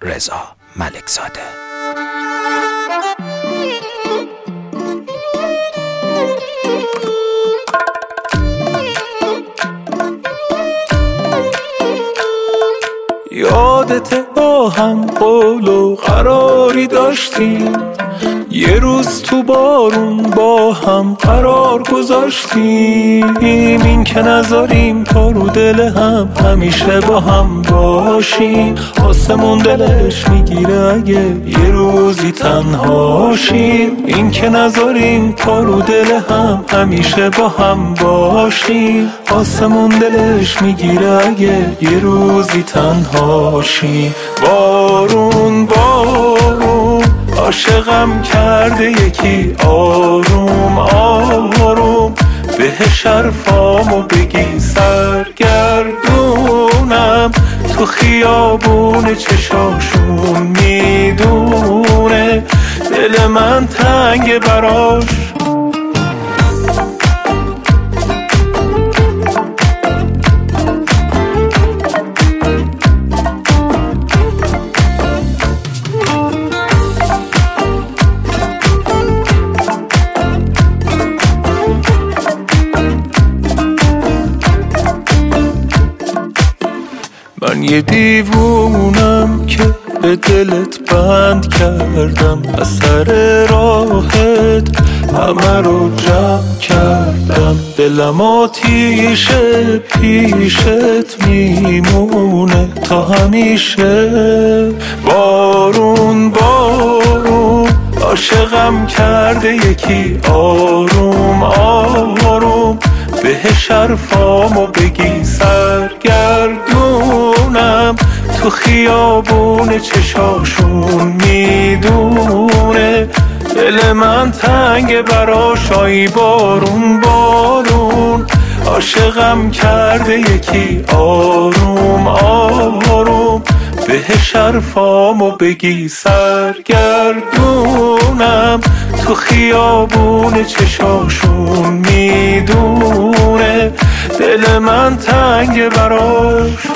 رضا ملکزاده. یادت با هم قول و قراری داشتیم، یه روز تو بارون با هم قرار گذاشتیم، این که نذاریم تا رو دل هم همیشه با هم باشیم. آسمون دلش میگیره اگه یه روزی تنهاشیم، این که نذاریم تا رو دل هم همیشه با هم باشیم. آسمون دلش میگیره اگه یه روزی تنهاشیم. بارون بارون عاشقم کرده یکی، آروم آروم بهش حرفامو بگی، سرگردونم تو خیابون چشاشون، میدونه دل من تنگ براش. من یه دیوونم که به دلت بند کردم، از سر راحت همه رو جمع کردم. دلم آتیشه پیشت میمونه تا همیشه. بارون بارون عاشقم کرده یکی، آروم آروم بهش حرفامو بگی، سرگردونم تو خیابون چشاشون، میدونه دل من تنگ براش. آی بارون بارون عاشقم کرده یکی، آروم آروم بهش حرفامو بگی، سرگردونم تو خیابون چشاشون، میدونه دل من تنگ براش.